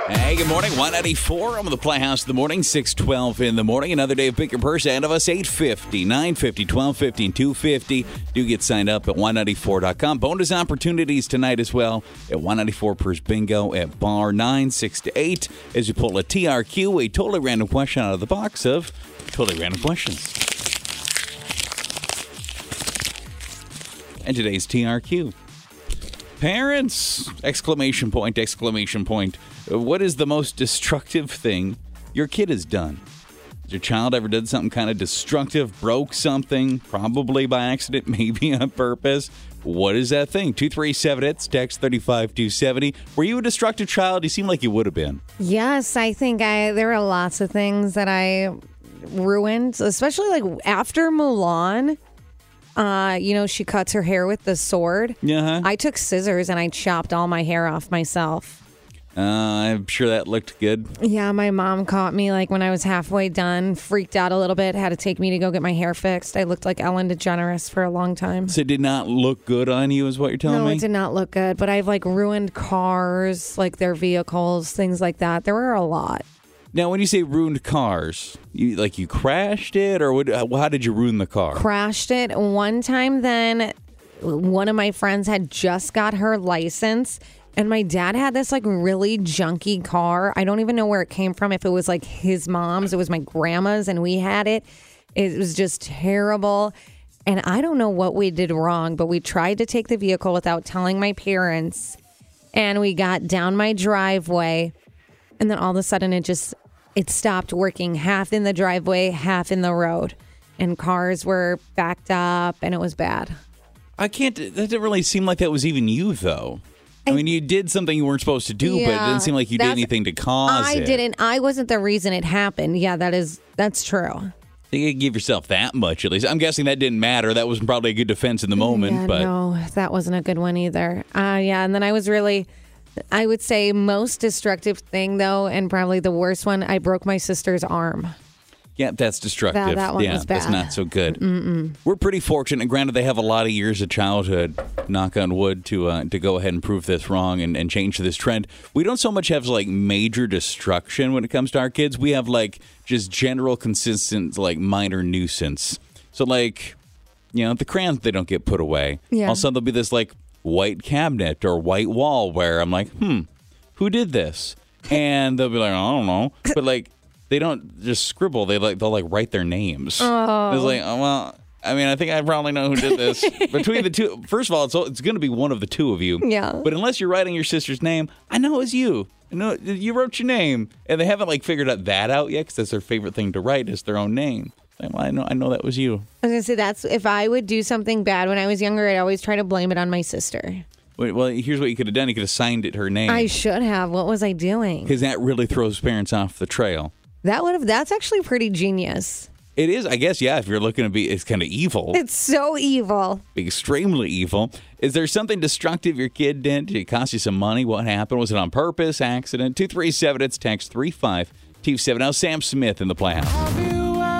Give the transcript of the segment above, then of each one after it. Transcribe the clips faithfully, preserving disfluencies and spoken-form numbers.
Hey, good morning. one ninety-four. I'm at the Playhouse in the morning, six twelve in the morning. Another day of Pick Your Purse ahead of us, eight fifty, nine fifty, twelve fifty, and two fifty. Do get signed up at one ninety-four dot com. Bonus opportunities tonight as well at one ninety-four Purse Bingo at Bar nine, six to eight. As you pull a T R Q, a totally random question out of the box of Totally Random Questions. And today's T R Q. Parents! Exclamation point, exclamation point. What is the most destructive thing your kid has done? Has your child ever done something kind of destructive, broke something, probably by accident, maybe on purpose? What is that thing? two three seven, it's text thirty-five two seventy. Were you a destructive child? You seem like you would have been. Yes, I think I. there are lots of things that I ruined, especially like after Mulan. Uh, you know, she cuts her hair with the sword. Yeah. I took scissors and I chopped all my hair off myself. Uh, I'm sure that looked good. Yeah, my mom caught me like when I was halfway done, freaked out a little bit, had to take me to go get my hair fixed. I looked like Ellen DeGeneres for a long time. So it did not look good on you is what you're telling no, me? No, it did not look good, but I've like ruined cars, like their vehicles, things like that. There were a lot. Now, when you say ruined cars, you like you crashed it, or what, how did you ruin the car? Crashed it. One time then, one of my friends had just got her license, and my dad had this like really junky car. I don't even know where it came from, if it was like his mom's, it was my grandma's, and we had it. It was just terrible. And I don't know what we did wrong, but we tried to take the vehicle without telling my parents, and we got down my driveway, and then all of a sudden it just... it stopped working, half in the driveway, half in the road. And cars were backed up, and it was bad. I can't... That didn't really seem like that was even you, though. I, I mean, you did something you weren't supposed to do, yeah, but it didn't seem like you did anything to cause I it. I didn't. I wasn't the reason it happened. Yeah, that is... that's true. You could give yourself that much, at least. I'm guessing that didn't matter. That was probably a good defense in the moment, yeah, but... no, that wasn't a good one either. Uh, yeah, and then I was really... I would say most destructive thing, though, and probably the worst one, I broke my sister's arm. Yeah, that's destructive. That, that one yeah, was bad. That's not so good. Mm-mm. We're pretty fortunate. Granted, they have a lot of years of childhood, knock on wood, to uh, to go ahead and prove this wrong and, and change this trend. We don't so much have like major destruction when it comes to our kids. We have like just general, consistent, like minor nuisance. So like, you know, the crayons, they don't get put away. Yeah. Also, there'll be this like white cabinet or white wall where I'm like, hmm, who did this? And they'll be like, I don't know. But like, they don't just scribble. They like they'll like write their names. Oh. It's like, oh, well, I mean, I think I probably know who did this. Between the two, first of all, it's it's going to be one of the two of you. Yeah. But unless you're writing your sister's name, I know it was you. I know you wrote your name, and they haven't like figured out that out yet because that's their favorite thing to write is their own name. Well, I know, I know that was you. I was gonna say that's if I would do something bad when I was younger, I'd always try to blame it on my sister. Wait, well, here's what you could have done. You could have signed it her name. I should have. What was I doing? Because that really throws parents off the trail. That would have. That's actually pretty genius. It is, I guess. Yeah, if you're looking to be, it's kind of evil. It's so evil. Extremely evil. Is there something destructive your kid did? Did it cost you some money? What happened? Was it on purpose? Accident? two three seven, it's text three five two seven. Now Sam Smith in the Playhouse.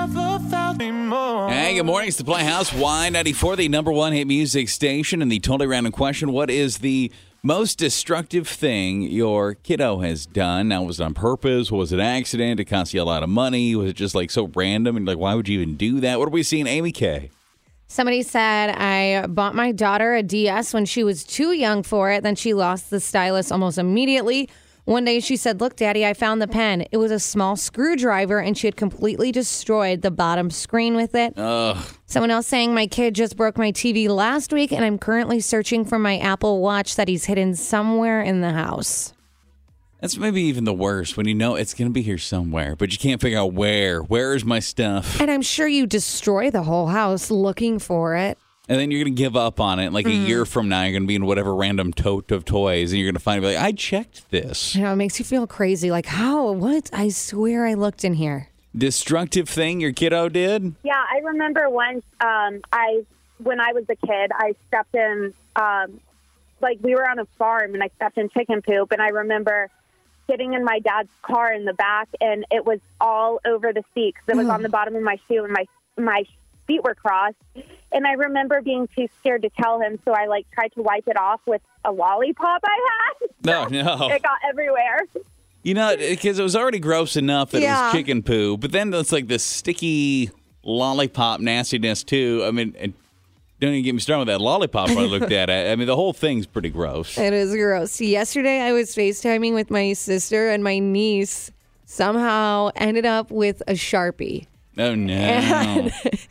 Hey, good morning. It's the Playhouse. Y ninety-four, the number one hit music station. And the totally random question, what is the most destructive thing your kiddo has done? Now, was it on purpose? Was it an accident? Did it cost you a lot of money? Was it just like so random? And like, why would you even do that? What are we seeing, Amy K? Somebody said, I bought my daughter a D S when she was too young for it. Then she lost the stylus almost immediately. One day she said, look, Daddy, I found the pen. It was a small screwdriver, and she had completely destroyed the bottom screen with it. Ugh. Someone else saying, my kid just broke my T V last week, and I'm currently searching for my Apple Watch that he's hidden somewhere in the house. That's maybe even the worst, when you know it's going to be here somewhere, but you can't figure out where. Where is my stuff? And I'm sure you destroy the whole house looking for it. And then you're going to give up on it. Like mm. a year from now, you're going to be in whatever random tote of toys, and you're going to find, like, I checked this. You know, it makes you feel crazy. Like, how? What? I swear I looked in here. Destructive thing your kiddo did? Yeah, I remember once um, I, when I was a kid, I stepped in, um, like we were on a farm, and I stepped in chicken poop, and I remember sitting in my dad's car in the back, and it was all over the seat because it was on the bottom of my shoe, and my my feet were crossed. And I remember being too scared to tell him, so I like tried to wipe it off with a lollipop I had. No, no. It got everywhere. You know, because it was already gross enough that Yeah. it was chicken poo, but then it's like this sticky lollipop nastiness too. I mean, and don't even get me started with that lollipop I looked at. I mean, the whole thing's pretty gross. It is gross. Yesterday, I was FaceTiming with my sister, and my niece somehow ended up with a Sharpie. Oh, no. And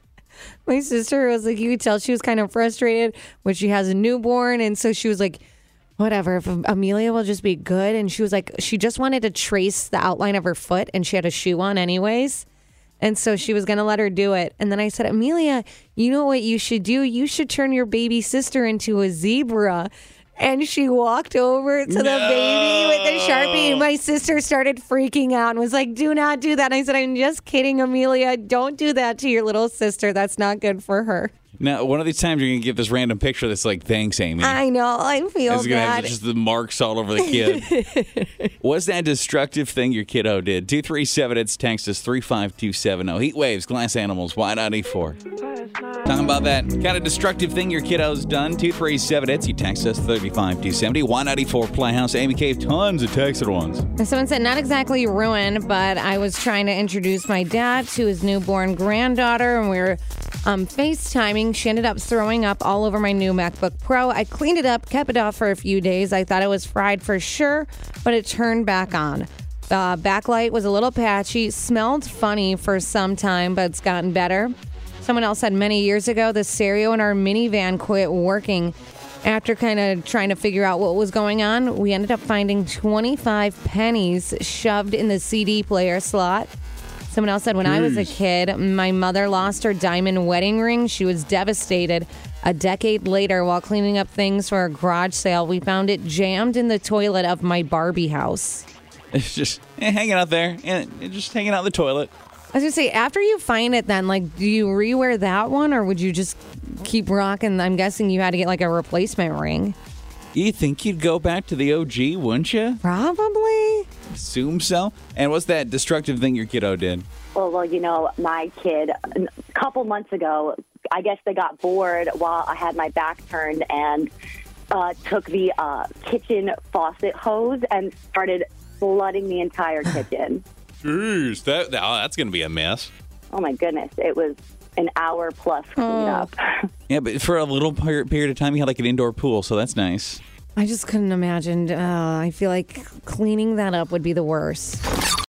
my sister was like, you could tell she was kind of frustrated when she has a newborn. And so she was like, whatever, if Amelia will just be good. And she was like, she just wanted to trace the outline of her foot, and she had a shoe on anyways. And so she was going to let her do it. And then I said, Amelia, you know what you should do? You should turn your baby sister into a zebra. And she walked over to the No. baby with the Sharpie. And my sister started freaking out and was like, do not do that. And I said, I'm just kidding, Amelia. Don't do that to your little sister. That's not good for her. Now, one of these times you're going to get this random picture that's like, thanks, Amy. I know. I feel It's going to have bad. just the marks all over the kid. What's that destructive thing your kiddo did? two three seven, it's text us three five two seven zero. Heat waves, glass animals, wide out E four. Talking about that kind of destructive thing your kiddo's done. two three seven, it's you text us three five two seven zero. wide out E four Playhouse. Amy Cave, tons of texted ones. Someone said, not exactly ruined, but I was trying to introduce my dad to his newborn granddaughter, and we were um, FaceTiming. She ended up throwing up all over my new MacBook Pro. I cleaned it up, kept it off for a few days. I thought it was fried for sure, but it turned back on. The backlight was a little patchy, smelled funny for some time, but it's gotten better. Someone else said many years ago, the stereo in our minivan quit working. After kind of trying to figure out what was going on, we ended up finding twenty-five pennies shoved in the C D player slot. Someone else said, when I was a kid, my mother lost her diamond wedding ring. She was devastated. A decade later, while cleaning up things for a garage sale, we found it jammed in the toilet of my Barbie house. It's just eh, hanging out there and just hanging out in the toilet. I was going to say, after you find it then, like, do you rewear that one, or would you just keep rocking? I'm guessing you had to get, like, a replacement ring. You think you'd go back to the O G, wouldn't you? Probably. Assume so. And what's that destructive thing your kiddo did? Well, well, you know, my kid, a couple months ago, I guess they got bored while I had my back turned and uh, took the uh, kitchen faucet hose and started flooding the entire kitchen. Jeez, that, that, oh, that's going to be a mess. Oh, my goodness. It was an hour plus cleanup. Oh. Yeah, but for a little per- period of time, you had like an indoor pool, so that's nice. I just couldn't imagine. Uh, I feel like cleaning that up would be the worst.